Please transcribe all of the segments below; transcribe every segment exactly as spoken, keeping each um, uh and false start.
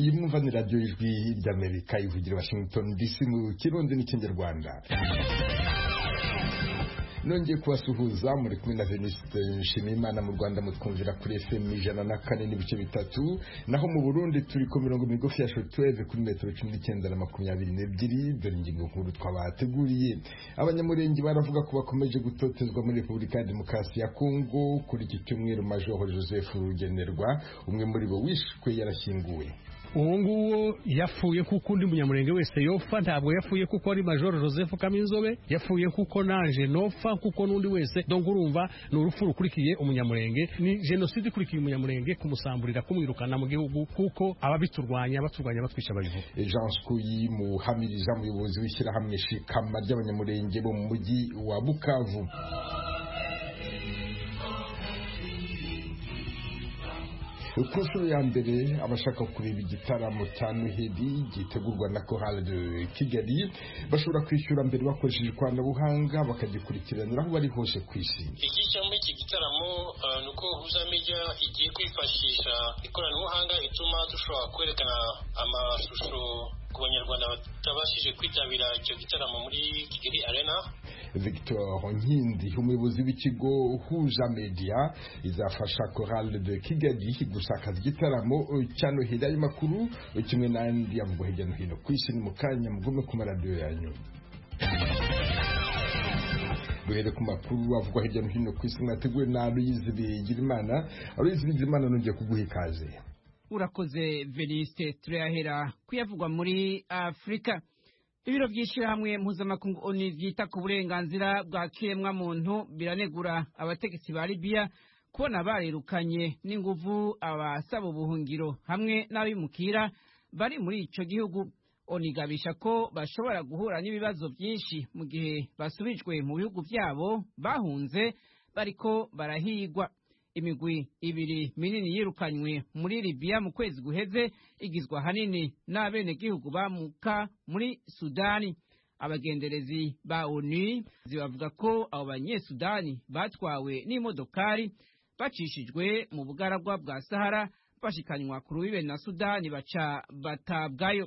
iyi mwumva ni radiyo ijwi ry'Amerika ivugira Washington D C mu kirundi n'ikinyarwanda. Nongeye kubasuhuza muri kumwe na Venuste Nshimiyimana. Mu Rwanda mutwumvira kuri F M ijana na kane n'ibice bitatu, naho mu Burundi turi ku mirongo migufi ya shortwave kuri metero cumi n'icyenda na makumyabiri n'ebyiri. Dore ingingo nkuru twabateguriye. Abanyamurenge baravuga ko bakomeje gutotezwa muri Repubulika ya Demokarasi ya Kongo. Kuri iki cyumweru Major Joseph Rugenerwa, umwe muri bo wishwe, yarashyinguwe. uwo nguwo yapfuye kuko undi munyamurenge wese yofa, ntabwo yapfuye kuko ari Major Joseph Kaminzobe, yapfuye kuko nanje nofa, kuko n'undi wese. Donc urumva ni urupfu rukurikiye umunyamurenge, ni genocide ikurikiye umunyamurenge, kumusamburira, kumwirukana mu gihugu, kuko ababiturwanya baturwanya batwisha ababivuga. Jean Skuyi Muhamiriza, umuyobozi w'ishyirahamwe Shikama ry'abanyamurenge bo mu mujyi wa Bukavu. Ku nshuro ya mbere abashaka kureba igitaramo cya Noheli gitegurwa na Chorale de Kigali bashobora kwishyura mbere bakoresheje ikoranabuhanga bakagikurikiranira aho bari hose ku isi. Igice muri iki gitaramo nuko Huza Media igiye kwifashisha ikoranabuhanga ituma dushobora kwerekana amashusho ku banyarwanda batabashije kwitabira icyo gitaramo muri Kigali Arena. Victor Nkindi, umuyobozi w'ikigo Huza Media, izafasha Chorale de Kigali gusakaza igitaramo cya Noheli. Ayo makuru kimwe n'andi avugwa hirya no hino ku isi ni mu kanya, mugume ku maradiyo yanyu. Duhere ku makuru avugwa hirya no hino ku isi mwateguwe na Aloyizi Bigirimana. Aloyizi Bigirimana, nongeye kuguha ikaze. Urakoze Veniste. Turahera kuyavugwa muri Afrika. Ibiro by'ishyirahamwe mpuzamakungu O N U byita ku burenganzira bwa kiremwamuntu biranegura abategetsi ba Libya kubona barirukanye n'inguvu abasaba ubuhungiro hamwe n'abimukira bari muri ico gihugu. O N U igabisha ko bashobora guhura n'ibibazo byinshi mu gihe basubijwe mu bihugu byabo bahunze bariko barahigwa. Imigwi ibiri minini yirukanywe muri Libya mu kwezi guheze igizwa hanini n'abene gihugu bamuka muri Sudani. Abagenderezi ba O N U zibavuga ko abo banyesudani batwawe n'imodokari bacishijwe mu bugaragwa bwa Sahara bashikanywa ku rubibe na Sudani baca batabwayo.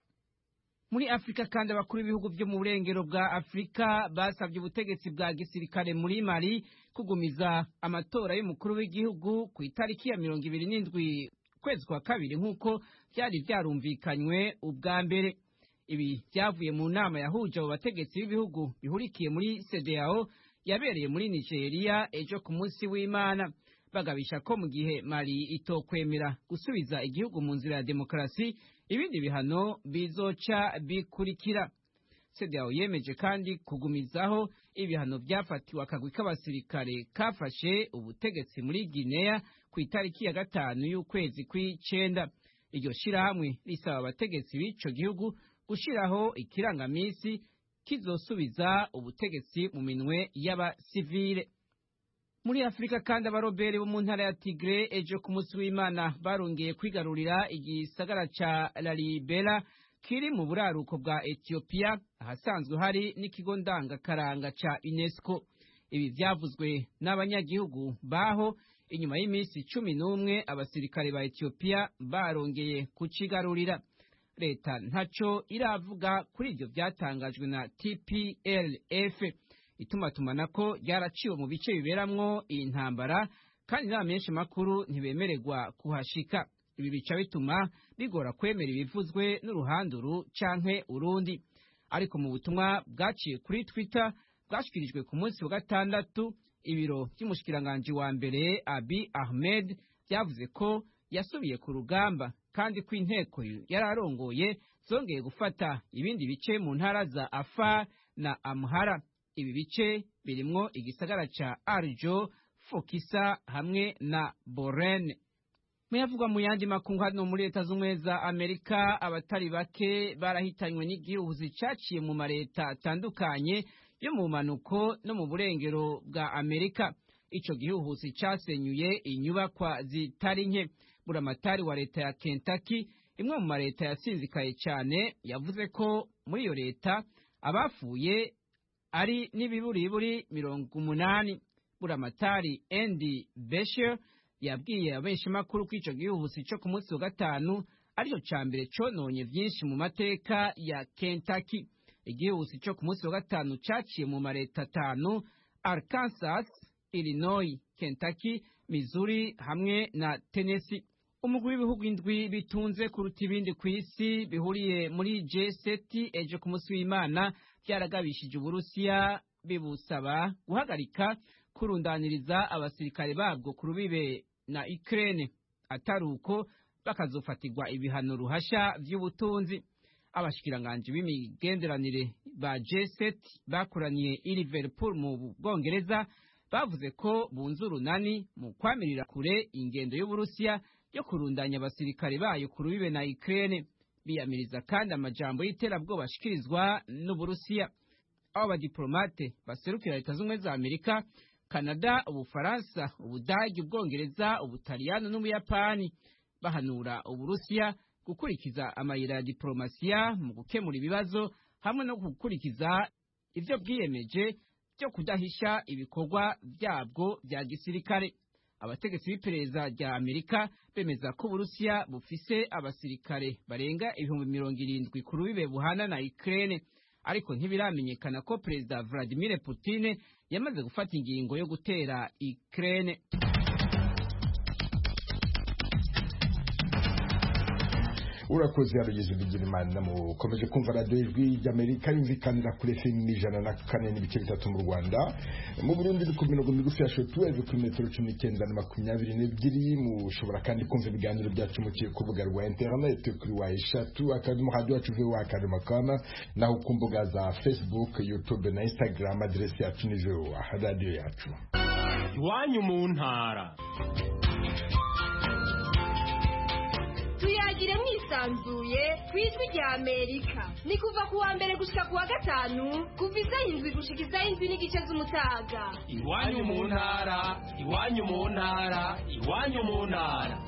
Muri Afrika kandi abakuru b'ibihugu byo mu burengero bwa Afrika basabye ubutegetsi bwa gisirikare muri Mali kugumiza amatora y'umukuru w'igihugu ku itariki ya mirongo ibiri n'indwi kwezi kwa kabiri nk'uko byari byarumvikanywe ubwa mbere. Ibi byavuye mu nama yahuje abo bategetsi b'ibihugu bihurikiye muri C D A O yabereye muri Nigeria ejo ku munsi w'Imana. Bagabisha ko mu gihe Mali itokwemera gusubiza igihugu mu nzira ya demokarasi, ibindi bihano bizoca bikurikira. C D A O yemeje kandi kugumizaho ibihano byafatiwe akagwi k'abasirikare kafashe ubutegetsi muri Guinea ku itariki ya gatanu y'ukwezi kw'icenda. Iryo shirahamwe risaba abategetsi b'ico gihugu gushiraho ikirangamisi kizosubiza ubutegetsi mu minwe y'abasivile. Muri Afrika kandi abarobere bo mu ntara ya Tigre ejo ku munsi w'Imana barongeye kwigarurira igisagara ca Lalibela kiri mu buraruko bwa Ethiopia, ahasanzwe hari n'ikigo ndangakaranga ca UNESCO. Ibi vyavuzwe n'abanyagihugu baho inyuma y'iminsi cumi n'umwe abasirikare ba Ethiopia barongeye kucigarurira. Leta ntaco iravuga kuri ivyo vyatangajwe na T P L F. Itumatumanako ryaraciwe mu bice biberamwo iyi ntambara kandi nta menshi makuru ntibemererwa kuhashika. Ibi bica bituma bigora kwemera ibivuzwe n'uruhanduru canke urundi. Ariko mu butumwa bwaciye kuri Twitter bwashikirijwe ku munsi wa gatandatu, ibiro by'umushikiranganje wa mbere Abiy Ahmed byavuze ko yasubiye ku rugamba kandi ko inteko yararongoye zongeye gufata ibindi bice mu ntara za Afar na Amhara. Ibi bice birimwo igisagara ca Arjo, Fokisa hamwe na Borene. Muyavugwa mu yandi makungu hano muri Leta z'Ubumwe za Amerika, abatari bake barahitanywe n'igihuhuzi caciye mu mareta atandukanye yo mu manuko no mu burengero bwa Amerika. Ico gihuhuzi casenyuye inyubakwa zitari nke. Buramatari wa leta ya Kentucky, imwe mu mareta yasinzikaye cyane, yavuze ko muri iyo leta abafuye ari n'ibiburiburi mirongo umunani. Buramatari Andy Beshear yabwiye abenshi makuru kw'ico gihuhusi cyo ku munsi wa gatanu arico ca mbere cononye vyinshi mu mateka ya Kentucky. Igihuhusi co ku munsi wa gatanu caciye mu mareta atanu: Arkansas, Illinois, Kentucky, Missouri hamwe na Tennessee. Umugwi w'ibihugu indwi bitunze kuruta ibindi ku isi bihuriye muri G seven ejo ku munsi w'Imana byaragabishije Uburusiya bibusaba guhagarika kurundaniriza abasirikare babwo ku rubibe na Ukraine, ataruko bakazofatirwa ibihano ruhasha vy'ubutunzi. Abashikiranganje b'imigenderanire ba G seven bakoraniye i Liverpool mu Bwongereza bavuze ko bunze urunani mu kwamirira kure ingendo y'Uburusiya yo kurundanya abasirikare bayo ku rubibe na Ukraine. Biyamiriza kandi amajambo y'iterabwoba ashikirizwa n'Uburusiya. Abo badiplomate baserukira Leta z'Ubumwe za Amerika, Canada, Ubufaransa, Ubudagi, Ubwongereza, Ubutaliyano n'Ubuyapani bahanura Uburusiya gukurikiza amayira ya diplomasiya mu gukemura ibibazo hamwe no gukurikiza ivyo bwiyemeje byo kudahisha ibikorwa byabwo bya gisirikare. Abategetsi b'iperereza rya Amerika bemeza ko Uburusiya bufise abasirikare barenga ibihumbi mirongo irindwi ku rubibe buhana na Ukraine, ariko ntibiramenyekana ko Perezida Vladimir Putin yamaze gufata ingingo yo gutera Ukraine. urakoze yarugeze Bigirimana mukomeje kumva radio ijwi ry'Amerika yumvikanira kuri F M ijana na kane n'ibice bitatu mu Rwanda, mu Burundi ni ku mirongo migufi ya shortwave kuri metero cumi n'icyenda na makumyabiri n'ebyiri. Mushobora kandi kumva ibiganiro byacu muciye ku rubuga rwa internet kuri wa eshatu akadomo radio yacu voa akadomo com, naho ku mbuga za Facebook, YouTube na Instagram adresi yacu ni voa radio yacu. Iwanyu mu ntara tuyagire mwisanzuye kwijwi rya Amerika. Ni kuva kuwa mbere gushika kuwa gatanu kuva isaha indwi gushika isaha indwi n'igice z'umutaga. Iwanyu mu ntara, iwanyu mu ntara, iwanyu mu ntara.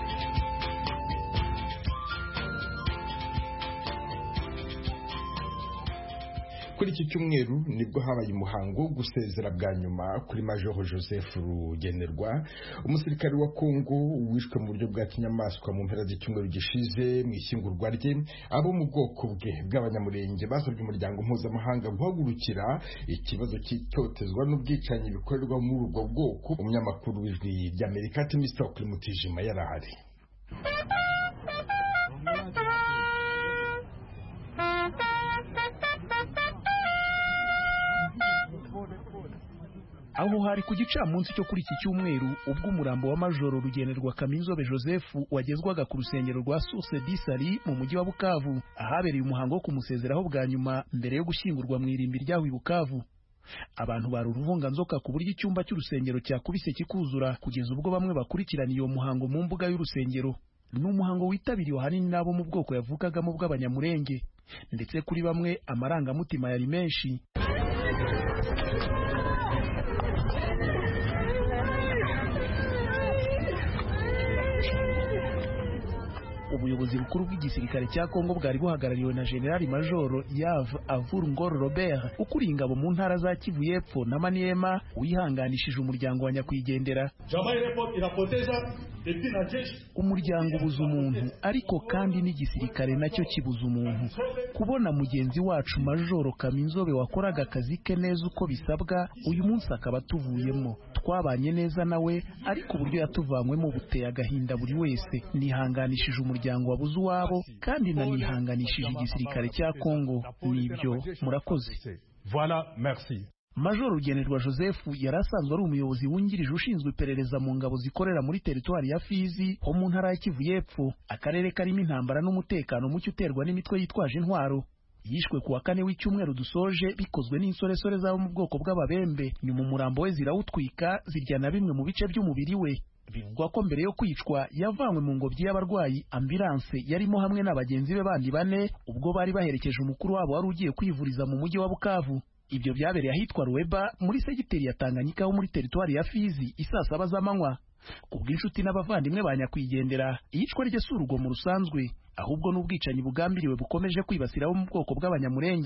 Kuri iki cyumweru nibwo habaye umuhango gusezera bwa nyuma kuri Major Joseph Rugenerwa, umusirikare wa Kongo wishwe mu buryo bwa kinyamaswa mu mpera z'icyumweru gishize mu ishyingurwa rye. Abo mu bwoko bwe bw'abanyamurenge basabye umuryango mpuzamahanga guhagurukira ikibazo cy'itotezwa n'ubwicanyi bikorerwa muri ubwo bwoko. Umunyamakuru w'ijwi ry'Amerika Timistokle Mutijima yarahari. aho hari ku gicamunsi cyo kuri iki cyumweru ubwo umurambo wa Majoro Rugenerwa Kaminzobe Joseph wagezwaga ku rusengero rwa Source du Salut mu mujyi wa Bukavu, ahabereye umuhango wo kumusezeraho bwa nyuma mbere yo gushyingurwa mu irimbi ryaho i Bukavu. Abantu bari uruvunganzoka ku buryo icyumba cy'urusengero cyakubise kikuzura kugeza ubwo bamwe bakurikiraniye uwo muhango mu mbuga y'urusengero. Ni umuhango witabiriwe ahanini n'abo mu bwoko yavugagamo bw'abanyamurenge, ndetse kuri bamwe amarangamutima yari menshi. Ubuyobozi bukuru bw'igisirikare cya Kongo bwari buhagarariwe na General Major Yves Avur Ngor Robert ukuriye ingabo mu ntara za Kivu y'Epfo na Maniema, wihanganishije umuryango wa nyakwigendera. Umuryango ubuza umuntu, ariko kandi n'igisirikare nacyo kibuza umuntu. Kubona mugenzi wacu Major Kaminzobe wakoraga akazi ke neza uko bisabwa, uyu munsi akaba atuvuyemo. Twabanye neza nawe, ariko uburyo yatuvanywemo buteye agahinda buri wese. Nihanganishije umuryango wabuze uwabo, kandi nanihanganishije igisirikare cya Kongo. Nibyo, murakoze. Voilà, merci. Major Rugenerwa Joseph yari asanzwe ari umuyobozi wungirije ushinzwe iperereza mu ngabo zikorera muri teritwari ya Fizi ho mu ntara ya Kivu y'Epfo, akarere karimo intambara n'umutekano mucyo uterwa n'imitwe yitwaje intwaro. Yishwe kuwa kane w'icyumweru dusoje bikozwe n'insoresore zabo mu bwoko bw'ababembe, nyuma umurambo we zirawutwika zirya na bimwe mu bice by'umubiri we. Bivugwa ko mbere yo kwicwa yavanywe mu ngobyi y'abarwayi ambulance yarimo hamwe n'abagenzi be bandi bane, ubwo bari baherekeje umukuru wabo wari ugiye kwivuriza mu mujyi wa Bukavu. Ibyo byabereye ahitwa Ruweba muri segiteri ya Tanganyika ho muri teritwari ya Fizi isaa saba z'amanywa. Kubw'inshuti n'abavandimwe ba nyakwigendera, iyicwa rye si urugomo rusanzwe, ahubwo n'ubwicanyi bugambiriwe bukomeje kwibasira abo mu bwoko bw'abanyamurenge.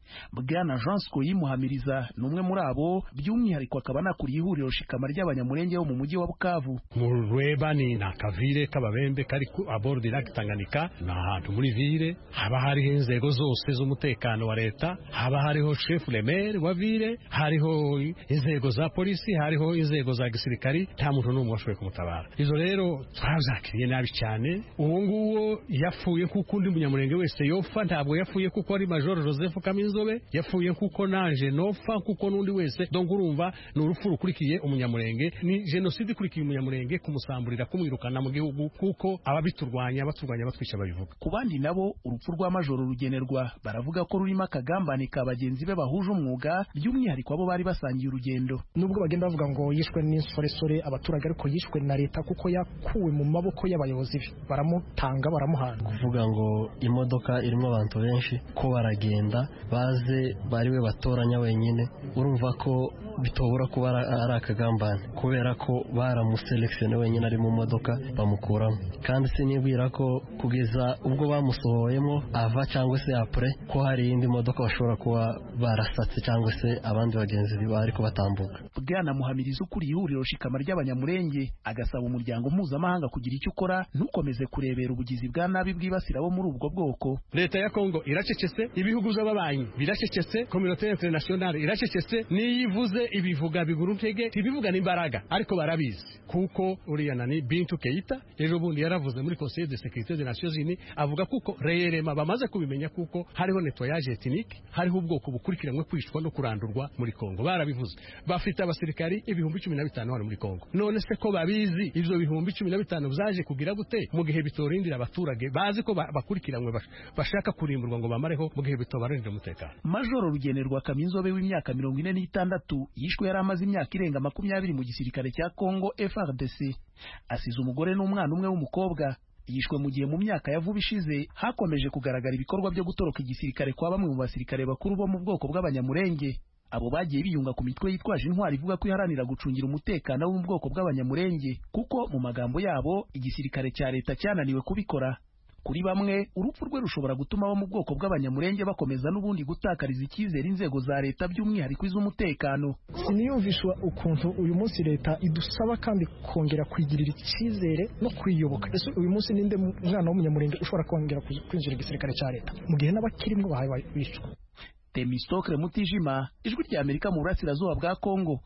Bwana Jean Scoyi Muhamiriza ni umwe muri abo, by'umwihariko akaba anakuriye ihuriro shikama ry'abanyamurenge bo mu mujyi wa Bukavu. Mu Rweba ni nakavire k'ababembe kari ku abord Lake Tanganyika, na ahantu muri ville haba hariho inzego zose z'umutekano wa leta, haba hariho chef le maire wa ville, hariho inzego za polisi, hariho inzego za gisirikari, nta muntu n'umwe washoboye kumutabara. Izo rero twazakiriye nabi cyane. Uwo nguwo yafuye kuko undi munyamurenge wese yofa, ntabwo yafuye kuko ari Major Joseph Kaminzobe, yafuye kuko nanje nofa, kuko n'undi wese. Donc urumva ni urupfu rukurikiye umunyamurenge, ni genocide ikurikiye umunyamurenge, kumusamburira, kumwirukana mu gihugu, kuko ababiturwanya baturwanya batwica babivuga. Ku bandi nabo urupfu rwa Major Rugenerwa baravuga ko rurimo akagambane ka bagenzi be bahuje umwuga, by'umwihariko abo bari basangiye urugendo. Nubwo bagenda bavuga ngo yishwe n'insoresore abaturage, ariko yishwe na leta kuko yakuwe mu maboko y'abayobozi be, baramutanga baramuhana. Kuvuga ngo imodoka irimo abantu benshi ko baragenda baze bari we batoranya wenyine, urumva ko bitobora kuba ari akagambane, kubera ko baramuselekisione wenyine ari mu modoka bamukuramo. Kandi sinibwira ko kugeza ubwo bamusohoyemo ava cyangwa se apure ko hari indi modoka bashobora kuba barasatse cyangwa se abandi bagenzi bari ko batambuka. Bwana Muhamiriza ukuriye ihuriro shikama ry'abanyamurenge agasaba umuryango mpuzamahanga kugira icyo ukora, ntukomeze kurebera ubugizi bwa nabi bwibasira bo muri ubwo bwoko. Leta ya Kongo iracecetse, ibihugu by'ababanyi biracecetse, communauté internationale iracecetse, niyivuze ibivuga biguru ntege, ibivuga n'imbaraga, ariko barabizi kuko uriya nani Bintou Keita ejo bundi yaravuze muri Conseil de sécurité des Nations Unies, avuga kuko reyerema bamaze kubimenya kuko hariho nettoyage ethnique, hariho ubwoko bukurikiranwe kwishwa no kurandurwa muri Kongo. Barabivuze, bafite abasirikari ibihumbi cumi na bitanu hano muri Kongo. None se ko babizi ivyo bihumbi cumi na bitanu byaje kugira gute mu gihe bitorindira abaturage bazi ko bakurikiranwe bashaka kurimburwa ngo bamareho mu gihe bitobarindira umutekano. Major Rugenerwa Kaminzobe w'imyaka mirongo ine n'itandatu yishwe yari amaze imyaka irenga makumyabiri mu gisirikare cya Kongo F A R D C, asize umugore n'umwana umwe w'umukobwa. Yishwe mu gihe mu myaka ya vuba ishize hakomeje kugaragara ibikorwa byo gutoroka igisirikare kwa bamwe mu basirikare bakuru bo mu bwoko bw'abanyamurenge. Abo bagiye biyunga ku mitwe yitwaje intwari ivuga ko iharanira gucungira umutekano wo mu bwoko bw'abanyamurenge, kuko mu magambo yabo igisirikare cya leta cyananiwe kubikora. Kuri bamwe urupfu rwe rushobora gutuma abo mu bwoko bw'abanyamurenge bakomeza n'ubundi gutakariza icyizere inzego za leta, by'umwihariko iz'umutekano. Siniyumvishwa ukuntu uyu munsi leta idusaba kandi kongera kwigirira icyizere no kwiyoboka. Ese uyu munsi ninde mwana w'umunyamurenge ushobora kongera kwinjira igisirikare cya leta mu gihe n'abakirimo bahaye bicwa? Temistokle Mutijima, Ijwi rya Amerika mu burasirazuba bwa Kongo.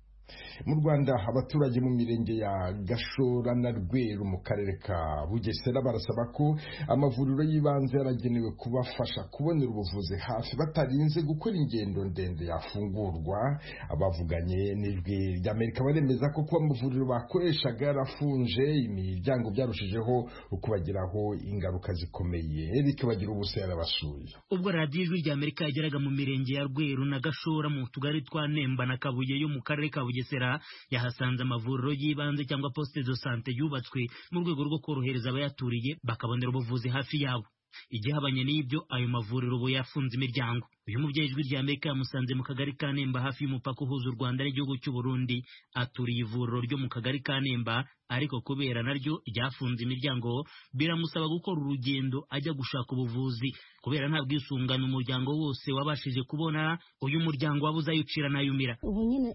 Mu Rwanda abaturage mu mirenge ya Gashora na Rweru mu karere ka Bugesera barasaba ko amavuriro y'ibanze yaragenewe kubafasha kubonera ubuvuzi hafi batarinze gukora ingendo ndende yafungurwa. Abavuganye n'Ijwi ry'Amerika baremeza ko kuba amavuriro bakoreshaga yarafunje, imiryango byarushijeho kubagiraho ingaruka zikomeye, bikabagira ubusa yarabasuye. Ubwo radiyo Ijwi ry'Amerika yageraga mu mirenge ya Rweru na Gashora mu tugari twa Nemba na Kabuye yo mu karere ka Bugesera, yahasanze amavuriro y'ibanze cyangwa poste de santé yubatswe mu rwego rwo korohereza abayaturiye bakabonera ubuvuzi hafi yabo. Igihabanye n'ibyo ayo mavuriro ubu yafunze imiryango. Uyu mubyeyi Ijwi ry'Amerika yamusanze mu kagari ka Nemba hafi y'umupaka uhuza u Rwanda n'igihugu cy'u Burundi. Aturiye ivuriro ryo mu kagari ka Nemba, ariko kubera naryo ryafunze imiryango biramusaba gukora urugendo ajya gushaka ubuvuzi, kubera nta bwisungane umuryango wose wabashije kubona. Uyu muryango wabuze ayucira n'ayumira. Ubu nyine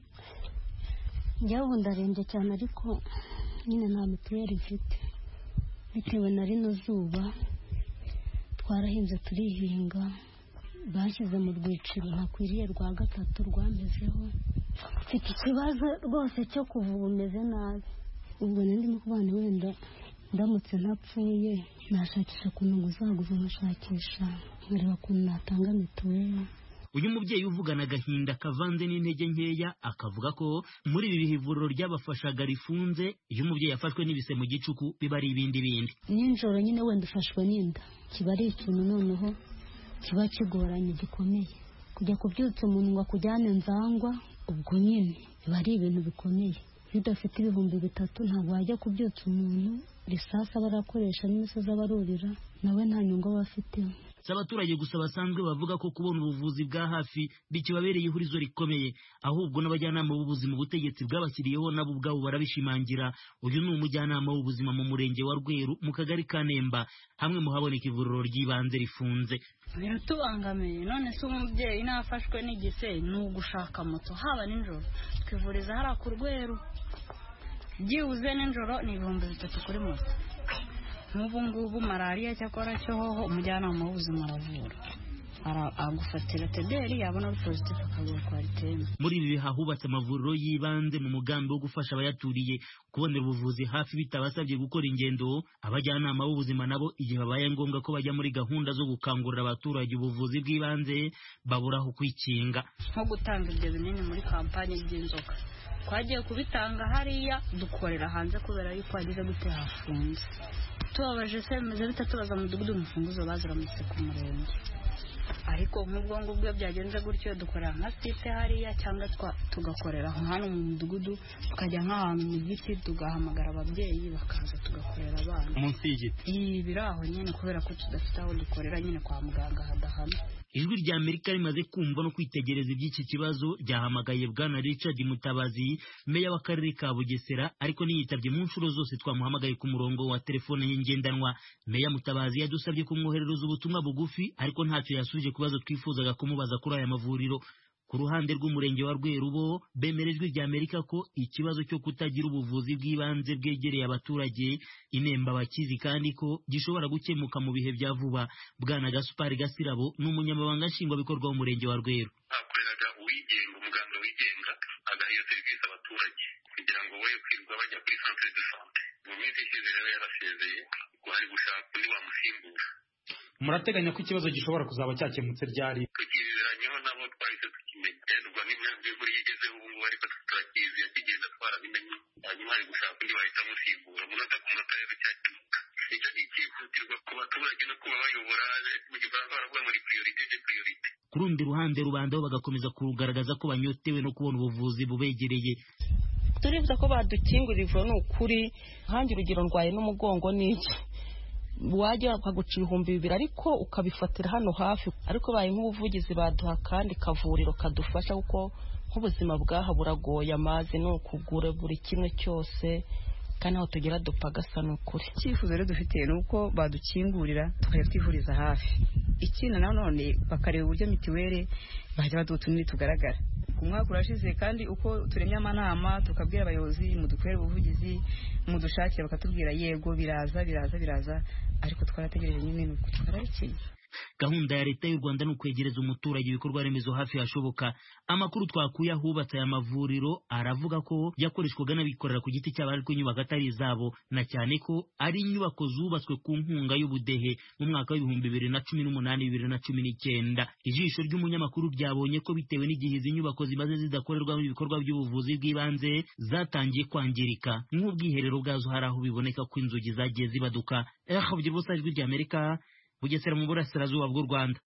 njyaho ndarembye cyane, ariko nyine nta mituweli mfite bitewe na rino zuba. Twarahinze turihinga, bashyize mu rwiciro ntakwiriye rwa gatatu rwamezeho. Mfite ikibazo rwose cyo kuvuga umeze nabi. Ubwo ndimo kubana wenda ndamutse ntapfuye nashakisha ukuntu nguzaguza nkashakisha nkareba ukuntu natanga mituweli. Uyu mubyeyi uvugana agahinda kavanze n'intege nkeya akavuga ko muri ibi bihe ivuriro ryabafashaga rifunze. Iyo umubyeyi yafashwe n'ibise mu gicuku biba ari ibindi bindi. Nijoro nyine wenda ufashwe n'inda kiba ari ikintu noneho kiba kigoranye gikomeye. Kujya kubyutsa umuntu ngo akujyane Nzangwa, ubwo nyine biba ari ibintu bikomeye. Iyo udafite ibihumbi bitatu ntabwo wajya kubyutsa umuntu. Risasa barakoresha n'imisozi abarurira nawe nta nyungu aba afite. si abaturage gusa basanzwe bavuga ko kubona ubuvuzi bwa hafi bikibabereye ihurizo rikomeye, ahubwo n'abajyanama b'ubuzima ubutegetsi bwabashyiriyeho nabo ubwabo barabishimangira. Uyu ni umujyanama w'ubuzima mu murenge wa Rweru mu kagari ka Nemba, hamwe mu haboneka ivuriro ry'ibanze rifunze. Biratubangamiye, none se umubyeyi nafashwe n'igise ni ugushaka moto haba nijoro, twivuriza hariya ku Rweru, byibuze nijoro ni ibihumbi bitatu kuri moto. Nk'ubu ngubu malariya cyakora cyo hoho umujyanama w'ubuzima aravura, agufatira tederi yabona ari positive akaguha kwariteme. Muri ibi biha hubatse amavuriro y'ibanze mu mugambi wo gufasha abayaturiye kubonera ubuvuzi hafi bitabasabye gukora ingendo. Abajyanama b'ubuzima nabo igihe babaye ngombwa ko bajya muri gahunda zo gukangurira abaturage ubuvuzi bw'ibanze baburaho kwikinga, nko gutanga ibyo binini muri kampanye by'inzoka. Twagiye kubitanga hariya dukorera hanze kubera yuko hagize gute hafunze. Tubabaje se bimeze bitatubaza mudugudu umufunguzo baziramutse ku murenge, ariko nk'ubwo ngubwo byagenze gutyo dukorera nka site hariya cyangwa tugakorera hano mu mudugudu, tukajya nk'ahantu mu giti tugahamagara ababyeyi bakaza tugakorera abana munsi y'igiti. Ibi biraho nyine kubera ko tudafite aho dukorera nyine kwa muganga hadahana. Ijwi rya Amerika rimaze kumva no kwitegereza iby'iki kibazo ryahamagaye Bwana Richard Mutabazi, meya w'akarere ka Bugesera, ariko niyitabye mu nshuro zose twamuhamagaye ku murongo wa telefone ye ngendanwa. Meya Mutabazi yadusabye kumwoherereza ubutumwa bugufi, ariko ntacyo yasubije kubazo twifuzaga kumubaza kuri aya mavuriro. Ku ruhande rw'umurenge wa Rweru bo bemerejwe rya Amerika ko ikibazo cyo kutagira ubuvuzi bw'ibanze bwegereye abaturage inemba bakizi kandi ko gishobora gukemuka mu bihe bya vuba. Bwana Gaspard Gasirabo ni umunyamabanga nshingwabikorwa w'umurenge wa Rweru. Akoreraga uwigenga, umuganga wigenga agaha serivisi abaturage kugira ngo boye kwirirwa bajya kuri centre de santé. Mu minsi ishize rero yarasezeye, ari gushaka undi wamusimbura. Murateganya ko ikibazo gishobora kuzaba cyakemutse ryari? Tukizeranyeho nabo twahise tukimenya, ubwo n'imyaka y'ukuri yigezeho ubu ngubu, ariko turakizi yakigenda twarabimenye, hanyuma ari gushaka undi wahita amusimbura umunota ku munota rero cyakemuka. Icyo ni icyihutirwa ku baturage no kuba bayobora mu gifaransa baravuga ngo ni priorite de priorite. Ku rundi ruhande rubanda bo bagakomeza kugaragaza ko banyotewe no kubona ubuvuzi bubegereye. Turifuza ko badukingurira ivuriro, ni ukuri nkanjye urugero ndwaye n'umugongo n'iki wajya bakaguca ibihumbi bibiri ariko ukabifatira hano hafi, ariko baye nk'ubuvugizi baduha kandi kavuriro kadufasha, kuko nk'ubuzima bwaha buragoye, amazi ni ukugura buri kimwe cyose kandi aho tugera dupfa gasa n'ukuri. Icyifuzo rero dufite ni uko badukingurira tukajya twivuriza hafi, ikindi nanone bakareba uburyo mitiweli bajya baduha utunini tugaragara. Ku mwaka urashize kandi uko turemye amanama tukabwira abayobozi mudukorere ubuvugizi mudushakire, bakatubwira yego biraza biraza biraza, ariko twarategereje nyine nuko twarabikenye. Gahunda ya leta y'u Rwanda ni ukwegereza umuturage ibikorwa remezo hafi hashoboka. Amakuru twakuye ahubatse aya mavuriro aravuga ko yakoreshwaga n'abikorera ku giti cyabo, ariko inyubako atari izabo, na cyane ko ari inyubako zubatswe ku nkunga y'ubudehe mu mwaka w'ibihumbi bibiri na cumi n'umunani bibiri na cumi n'icyenda. Ijisho ry'umunyamakuru ryabonye ko bitewe n'igihe izi nyubako zimaze zidakorerwamo ibikorwa by'ubuvuzi bw'ibanze zatangiye kwangirika, nk'ubwiherero bwazo hari aho biboneka ko inzugi zagiye zibaduka. Eh, ubusa ijwi rya Amerika Bugesera mu burasirazuba bw'u Rwanda.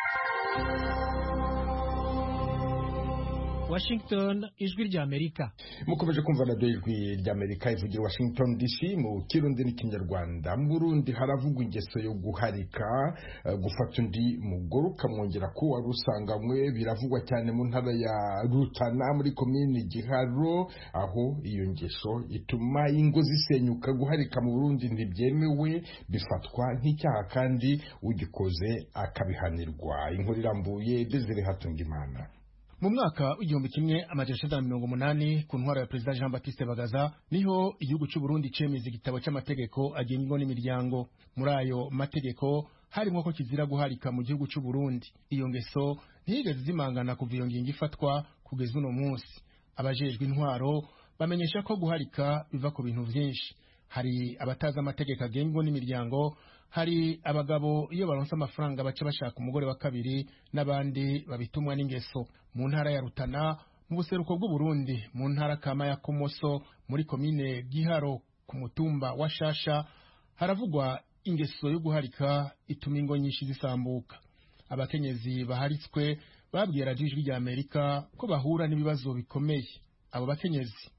Washington, ijwi rya Amerika. Mukomeje kumva na ijwi rya Amerika ivugira Washington D C mu Kirundi n'ikinyarwanda. Mu Burundi haravugwa ingeso yo guharika, uh, gufata undi mugore ukamwongera ko wari usanganywe. Biravugwa cyane mu ntara ya Rutana muri komini Giharo, aho iyo ngeso ituma ingo zisenyuka. Guharika mu Burundi ntibyemewe, bifatwa nk'icyaha kandi ugikoze akabihanirwa. Inkuru irambuye Desire Hatungimana. Mu mwaka w'igihumbi kimwe amajana icenda na mirongo umunani ku ntwaro ya Perezida Jean Baptiste Bagaza niho igihugu cy'u Burundi cemeza igitabo cy'amategeko agenga ingo n'imiryango. Muri ayo mategeko harimo ko kizira guharika mu gihugu cy'u Burundi. Iyo ngeso ntiyigeze zimangana kuva iyo ngingo ifatwa kugeza uno munsi. Abajejwe intwaro bamenyesha ko guharika biva ku bintu byinshi. Hari abataza amategeko agenga ingo n'imiryango, hari abagabo iyo baronse amafaranga baca bashaka umugore wa kabiri, n'abandi babitumwa n'ingeso. Mu ntara ya Rutana mu buseruko bw'u Burundi, mu ntara kama ya Komoso muri komine Giharo ku mutumba wa Shasha, haravugwa ingeso yo guharika ituma ingo nyinshi zisambuka. Abakenyezi baharitswe babwira ijwi rya Amerika ko bahura n'ibibazo bikomeye. Abo bakenyezi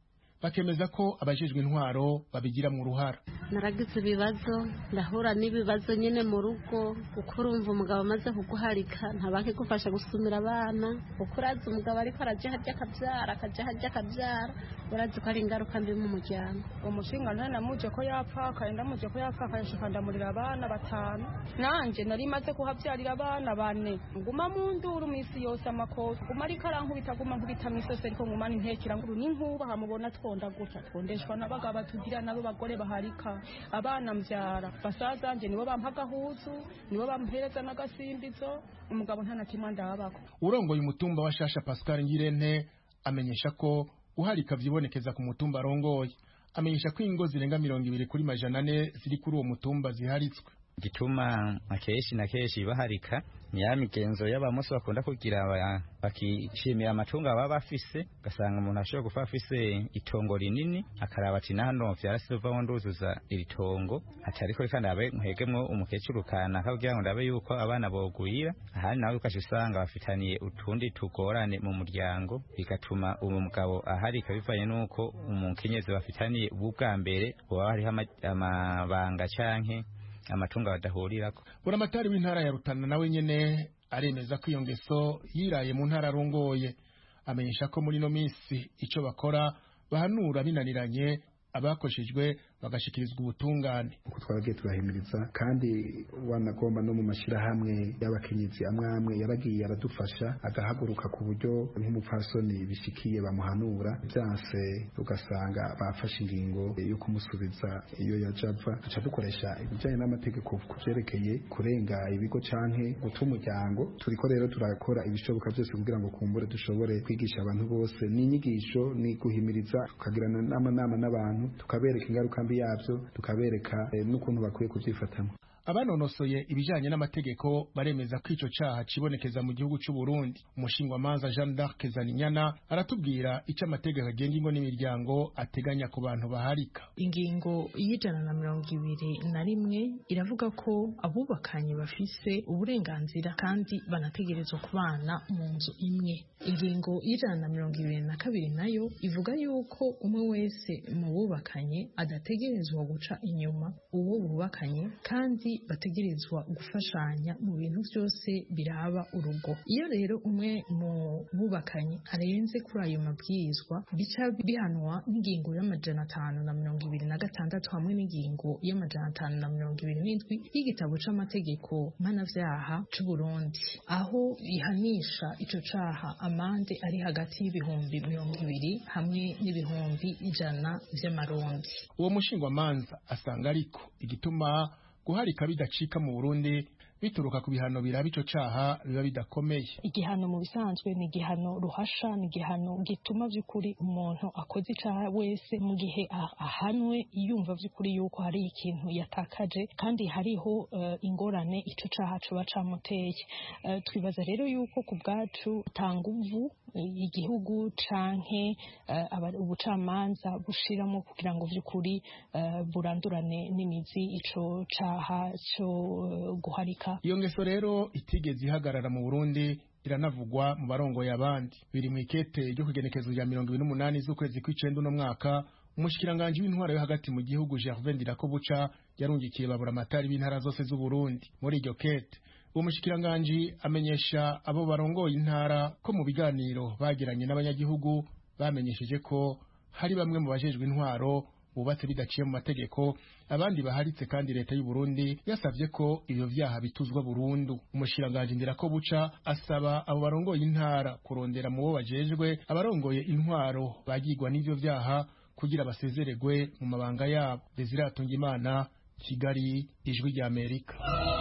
bakemeza ko abajejwe intwaro babigiramo uruhara. Naragize ibibazo ndahura n'ibibazo nyine mu rugo kuko urumva umugabo amaze kuguharika ntabake gufasha gusumira abana kuko urazi umugabo ariko araje harya akabyara akaje harya akabyara urazi ko ari ingaruka mbi mu muryango. Umushinga ntana muje ko yapfa kaenda muje ko yapfa kayashika ndamurira abana batanu nanje nari maze kuhabyarira abana bane nguma mu nduru misi yose amakosa nguma ariko arankubita guma nkubita misose ariko nguma nintekera nguru n'inkuba hamubona twonda gutya twondeshwa n'abagabo batugira nabo bagore baharika abana mbyara basazanje nibo bampaga huzu nibo bampereza n'agasimbizo umugabo ntanatimwa ndabako. Urongoye umutumba wa Shasha Pascal Ngirente amenyesha ko uharika vyibonekeza ku mutumba arongoye. Amenyesha ko ingo zirenga mirongo ibiri kuri majana ane ziri kuri uwo mutumba ziharitswe. Gituma akeshi na keshi baharika ni ya migenzo y'abamuso bakunda kugira bakishimira amatunga baba bafise gasanga umuntu ashobora gufa afise itongo rinini akaraba ati nahano vyarasiva wonduzuza iri tongo atariko kandi abe nkegemwe umukecuru kana kagira ngo ndabe yuko abana bogwira ahari nawe ukashusanga bafitaniye utundi tugorane mu muryango bigatuma uwo mugabo aharika bivanye nuko umukenyezi bafitaniye ubwa mbere baba hari amabanga canke amatunga badahurirako. Buramatari w'intara ya Rutana nawe nyene aremeza ko iyo ngeso yiraye mu ntara arongoye. Amenyesha ko muri no misi ico bakora bahanura binaniranye abakoshejwe bagashikirizwa ubutungane. Uko twabagiye turahimiriza kandi wanagomba no mu mashirahamwe y'abakenyezi amwe amwe yaragiye aradufasha agahaguruka ku buryo nk'umupfasoni bishikiye bamuhanura byanse ugasanga bafashe ingingo yo kumusubiza iyo yajava aca dukoresha ibijanye n'amategeko kuvyerekeye kurenga ibigo canke guta umuryango. Turiko rero turakora ibishoboka byose kugira ngo kumbure dushobore kwigisha abantu bose n'inyigisho ni guhimiriza tukagirana n'amanama n'abantu tukabereka ingaruka mbi yavyo tukabereka eh, n'ukuntu bakwiye kuvyifatamo. Abanonosoye ibijanye n'amategeko baremeza ko ico caha cibonekeza mu gihugu c'u Burundi. Umushingwa manza Jean d'Arc Zaninyana aratubwira ico amategeko agenga ingo n'imiryango ateganya ku bantu baharika. Ingingo y'ijana na mirongo ibiri na rimwe iravuga ko abubakanye bafise uburenganzira kandi banategerezwa kubana mu nzu imwe. Ingingo y'ijana na mirongo ibiri na kabiri nayo ivuga yuko umwe wese mu bubakanye adategerezwa guca inyuma uwo bubakanye kandi bategerezwa gufashanya mu bintu byose biraba urugo. Iyo rero umwe mu bubakanye arenze kuri ayo mabwirizwa bica bihanwa n'ingingo y'amajana atanu na mirongo ibiri na gatandatu hamwe n'ingingo y'amajana atanu na mirongo ibiri n'indwi y'igitabo c'amategeko mpanavyaha c'u Burundi, aho ihanisha ico caha amande ari hagati y'ibihumbi mirongo ibiri hamwe n'ibihumbi ijana vy'amarundi. Uwo mushingwa manza asanga ariko igituma guharika bidacika mu Burundi bituruka ku bihano biraba ico caha biba bidakomeye. Igihano mu bisanzwe ni igihano ruhasha, ni igihano gituma vy'ukuri umuntu akoze icaha wese mu gihe ahanwe yumva vy'ukuri yuko hari ikintu yatakaje kandi hariho uh, ingorane ico caha coba camuteye. Uh, twibaza rero yuko ku bwacu tanguvu igihugu canke uh, ubucamanza bushiramo kugira ngo vy'ukuri uh, burandurane n'imizi ico caha cyo uh, guharika. Iyo ngeso rero itigeze ihagarara mu Burundi iranavugwa mu barongoye abandi. Biri mu ikete ryo kugenekezo rya mirongo ibiri n'umunani z'ukwezi kw'icenda uno mwaka umushikiranganje w'intwaro yo hagati mu gihugu Gervais Ndirakobuca yarungikiye baburamatari b'intara zose z'u Burundi. Muri iryo kete uwo mushikiranganje amenyesha abo barongoye intara ko mu biganiro bagiranye n'abanyagihugu bamenyesheje ko hari bamwe mu bajejwe intwaro bubatse bidaciye mu mategeko, abandi baharitse kandi leta y'u Burundi yasavye ko ibyo vyaha bituzwa burundu. Umushiranganje Ndirakobuca asaba abo barongoye intara kurondera mu bo bajejwe abarongoye intwaro bagirwa n'ivyo vyaha kugira basezeregwe mu mabanga yabo. Desire Atungimana, Kigali, Ijwi rya Amerika.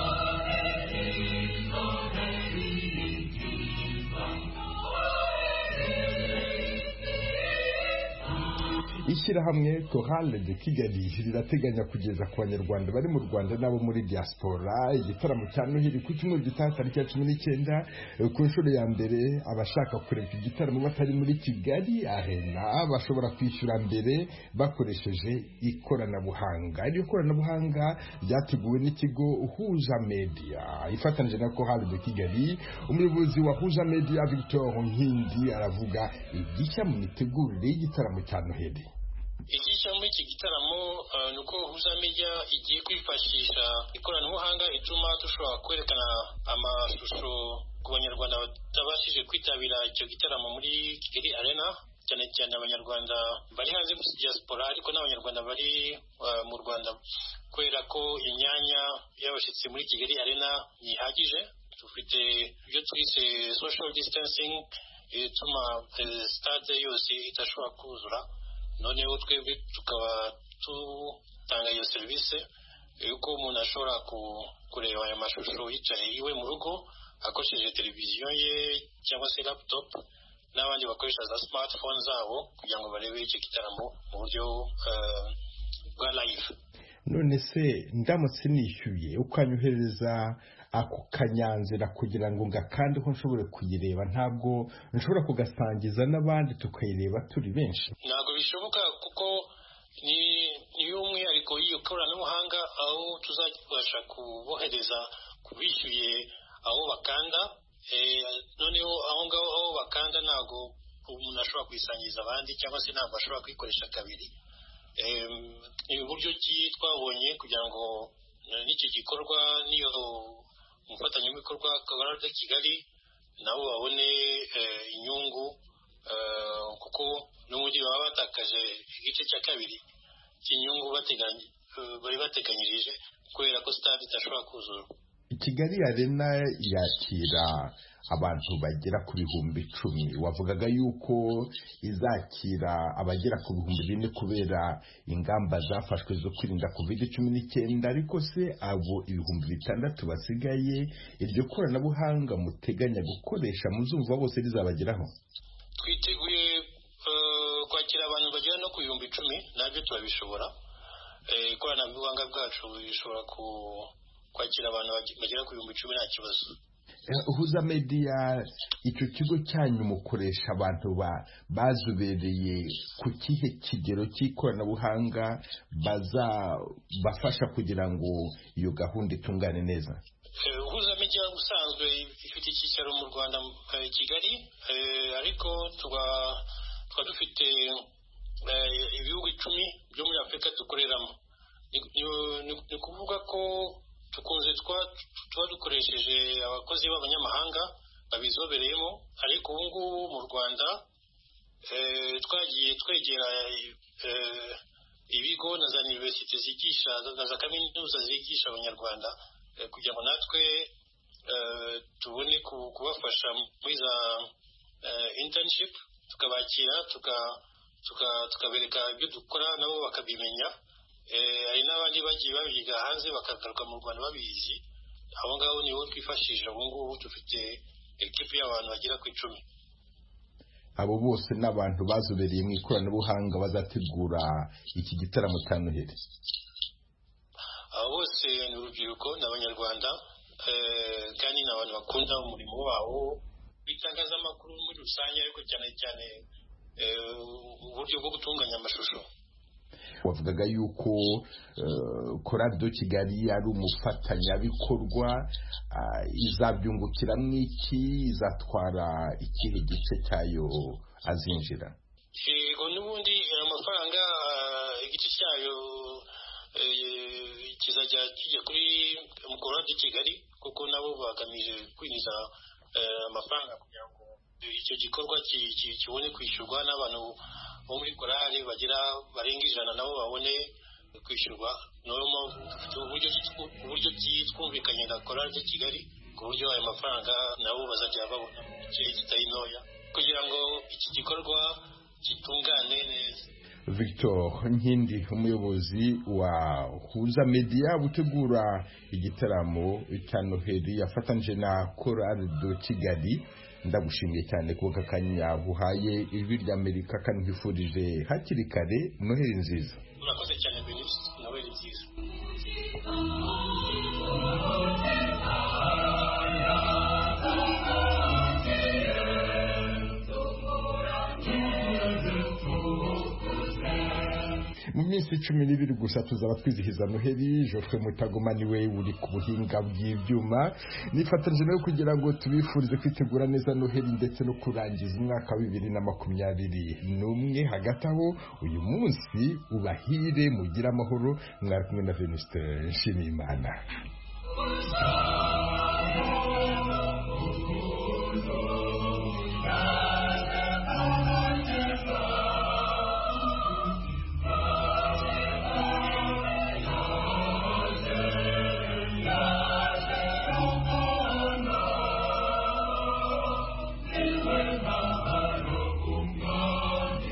Ishyirahamwe Chorale de Kigali rirateganya kugeza ku banyarwanda bari mu Rwanda nabo muri diaspora igitaramo cya Noheli ku cyumweru gitaha tariki ya cumi n'icyenda ku nshuro ya mbere. Abashaka kureba igitaramo batari muri Kigali ahena bashobora kwishyura mbere bakoresheje ikoranabuhanga. Iryo koranabuhanga ryateguwe n'ikigo Huza Media ifatanyije na Chorale de Kigali. Umuyobozi wa Huza Media Victor Nkindi aravuga igishya mu mitegurire y'igitaramo cya Noheli. igishya muri iki gitaramo ni uko Huza Media igiye kwifashisha ikoranabuhanga ituma dushobora kwerekana amashusho ku banyarwanda batabashije kwitabira icyo gitaramo muri Kigali Arena, cyane cyane abanyarwanda bari hanze muri diaspora ariko n'abanyarwanda bari mu Rwanda, kubera ko imyanya y'abashyitsi muri Kigali Arena ntihagije. Dufite ibyo twise social distancing ituma stade yose idashobora kuzura, noneho twebwe tukaba dutanga iyo serivisi yuko umuntu ashobora kureba aya mashusho yicaye iwe mu rugo akoresheje televiziyo ye cyangwa se laptop, n'abandi bakoresha za smartphone zabo kugira ngo barebe icyo gitaramo mu buryo bwa live. None se ndamutse nishyuye ukanyohereza ako kanyanzira kugira ngo ngakande ko nshobore kuyireba, ntabwo nshobora kugasangiza n'abandi tukayireba turi benshi? Ntabwo bishoboka kuko ni ni umwihariko w'iyo koranabuhanga, aho tuzabasha kubohereza kubishyuye aho bakanda, noneho aho ngaho aho bakanda ntabwo umuntu ashobora kuyisangiza abandi cyangwa se ntabwo ashobora kuyikoresha kabiri. Ni uburyo ki twabonye kugira ngo n'iki gikorwa n'iyo umufatanyabikorwa Korali de Kigali nabo babone inyungu, kuko n'ubundi baba batakaje igice cya kabiri cy'inyungu bari bateganyirije kubera ko stade idashobora kuzura. Kigali Arena yakira abantu bagera ku bihumbi icumi. Wavugaga yuko izakira abagera ku bihumbi bine kubera ingamba zafashwe zo kwirinda covid cumi n'icyenda, ariko se abo ibihumbi bitandatu basigaye iryo koranabuhanga muteganya gukoresha muzumva bose rizabageraho? Twiteguye kwakira abantu bagera no ku bihumbi icumi, nabyo turabishobora. Ikoranabuhanga bwacu bishobora ku kwakira abantu bagera ku bihumbi icumi nta kibazo. Huza Media, icyo kigo cyanyu mukoresha abantu bazubereye ku kihe kigero cy'ikoranabuhanga bazabafasha kugira ngo iyo gahunda itungane neza? Huza Media ubusanzwe ifite icyicaro mu Rwanda i Kigali, ariko tuba dufite ibihugu icumi byo muri Afurika dukoreramo. Ni kuvuga ko tukunze tuba dukoresheje abakozi b'abanyamahanga babizobereyemo, ariko ubu ngubu mu Rwanda twagiye twegera ibigo na za universite zigisha na za kaminuza zigisha abanyarwanda kugira ngo natwe tubone kubafasha muri za internship, tukabakira tukabereka ibyo dukora nabo bakabimenya. Hari n'abandi bagiye babiga hanze bakagaruka mu Rwanda babizi. Abo ngabo nibo twifashisha. Ubu ngubu dufite ekipi y'abantu bagera ku icumi. Abo bose n'abantu bazobereye mu ikoranabuhanga bazategura iki gitaramo cya Noheli? Abo bose ni urubyiruko n'abanyarwanda, kandi ni abantu bakunda umurimo wabo w'itangazamakuru muri rusange, ariko cyane cyane uburyo bwo gutunganya amashusho. Wavugaga yuko Korali de Kigali ari umufatanyabikorwa, izabyungukira mwiki, izatwara ikihe gice cyayo azinjira? Yego, n'ubundi amafaranga igice cyayo kizajya kijya kuri Korali de Kigali, kuko nabo bagamije kwinjiza amafaranga kugira ngo icyo gikorwa kibone kwishyurwa n'abantu bo muri korali bagira barenga ijana nabo babone kwishyurwa. Niyo mpamvu uburyo twumvikanye na Korali de Kigali ku buryo ayo mafaranga nabo bazajya babona mu gihe kitari ntoya kugira ngo iki gikorwa gitungane neza. Victor Nkindi, umuyobozi wa Huza Media butegura igitaramo cya Noheli yafatanyije na Korali de Kigali, ndagushimiye cyane kuko akanya buhaye ijwi ry'Amerika kandi nkifurije hakiri kare Noheli nziza. Murakoze cyane Benis, Noheli nziza. mu minsi cumi n'ibiri gusa tuzaba twizihiza noheli. Geoffrey Mutagoma niwe uri ku buhinga bw'ibyuma, nifatanyije nawe kugira ngo tubifurize kwitegura neza noheli ndetse no kurangiza umwaka wa bibiri na makumyabiri n'umwe. Hagati aho uyu munsi ubahire, mugire amahoro. Mwari kumwe na Venuste Nshimiyimana.